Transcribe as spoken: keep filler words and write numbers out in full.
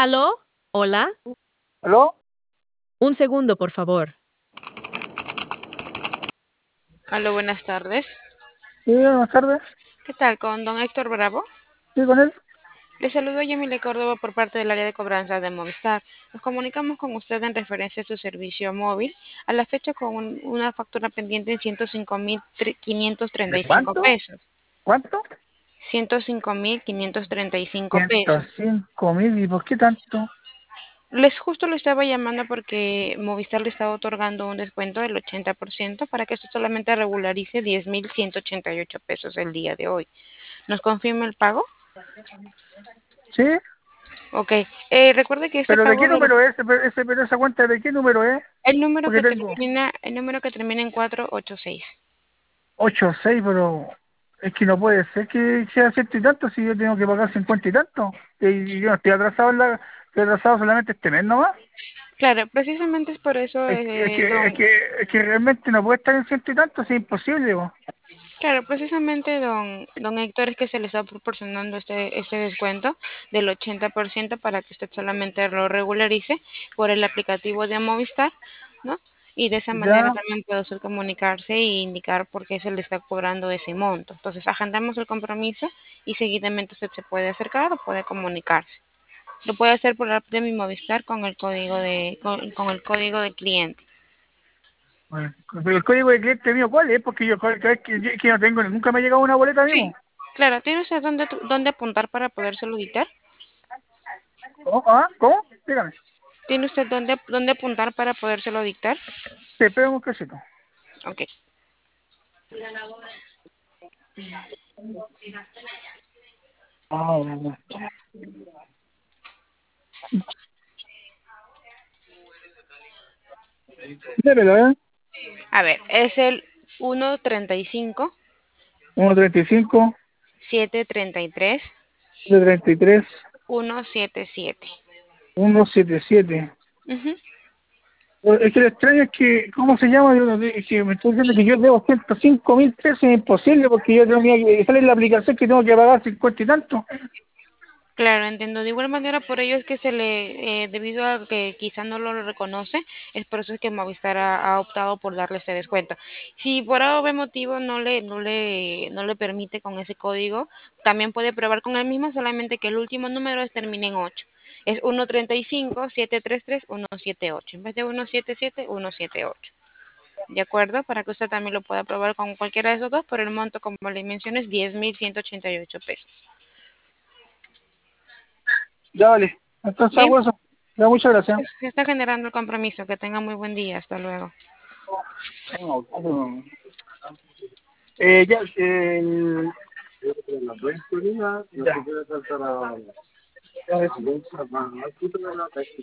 ¿Aló? ¿Hola? ¿Aló? Un segundo, por favor. Aló, buenas tardes. Sí, buenas tardes. ¿Qué tal? ¿Con don Héctor Bravo? Sí, con él. Le saludo Yamile Córdoba por parte del área de cobranza de Movistar. Nos comunicamos con usted en referencia a su servicio móvil, a la fecha con un- una factura pendiente en ciento cinco mil quinientos treinta ¿De y cinco cuánto? pesos. ¿Cuánto? ciento cinco mil quinientos treinta y cinco ciento pesos. cinco mil. ¿Y por qué tanto? Les justo lo estaba llamando porque Movistar le estaba otorgando un descuento del ochenta por ciento para que esto solamente regularice diez mil ciento ochenta y ocho pesos el día de hoy. ¿Nos confirma el pago? Sí, Ok, eh, recuerde que este pero ¿de pago qué lo, número es? Ese, ese- pero esa cuenta, ¿de qué número es? el número Porque que tengo termina, el número que termina en cuatro ocho seis. ocho seis, pero es que no puede ser que sea ciento y tanto si yo tengo que pagar cincuenta y tanto. Y yo no estoy atrasado, en la, estoy atrasado solamente este mes nomás. Claro, precisamente es por eso, Es que, es eh, que, es don, que, es que realmente no puede estar en ciento y tanto, si es imposible, po. claro, precisamente don, don Héctor es que se le está proporcionando este, este descuento del ochenta por ciento para que usted solamente lo regularice por el aplicativo de Movistar, ¿no? Y de esa manera Ya, también puede usted comunicarse e indicar por qué se le está cobrando ese monto. Entonces, agendamos el compromiso y seguidamente usted se puede acercar o puede comunicarse. Lo puede hacer por la app de mi Movistar con el código de, con, con el código de cliente. bueno, pero el código de cliente mío, ¿cuál es? Porque yo cada vez que, que no tengo, nunca me ha llegado una boleta mismo. Sí, claro, ¿tiene usted dónde, dónde apuntar para podérselo dictar? ¿Cómo? ¿Ah? ¿Cómo? Dígame. ¿Tiene usted dónde, dónde apuntar para podérselo dictar? Te pego un cachito. Ok. Ah, bueno. Débelo, ¿eh? A ver, es el uno treinta y cinco, uno treinta y cinco, setecientos treinta y tres, treinta y tres, ciento setenta y siete. ciento setenta y siete. Ujú. Es que lo extraño es que, ¿cómo se llama? Yo no sé, es que me estoy diciendo que yo debo ciento cinco mil pesos, es imposible porque yo tenía que, sale en la aplicación que tengo que pagar cincuenta y tanto. Claro, entiendo. De igual manera, por ello es que se le, eh, debido a que quizá no lo reconoce, es por eso es que Movistar ha, ha optado por darle este descuento. Si por algún motivo no le, no le, no le permite con ese código, también puede probar con el mismo, solamente que el último número es termina en ocho. Es uno treinta y cinco, setecientos treinta y tres, ciento setenta y ocho. En vez de ciento setenta y siete, ciento setenta y ocho. ¿De acuerdo? Para que usted también lo pueda probar con cualquiera de esos dos, por el monto, como le mencioné, es diez mil ciento ochenta y ocho pesos. Ya vale. Entonces Bien, hago eso. Ya, muchas gracias. se está generando el compromiso. Que tenga muy buen día. Hasta luego. Eh, ya, eh, ya. Ya.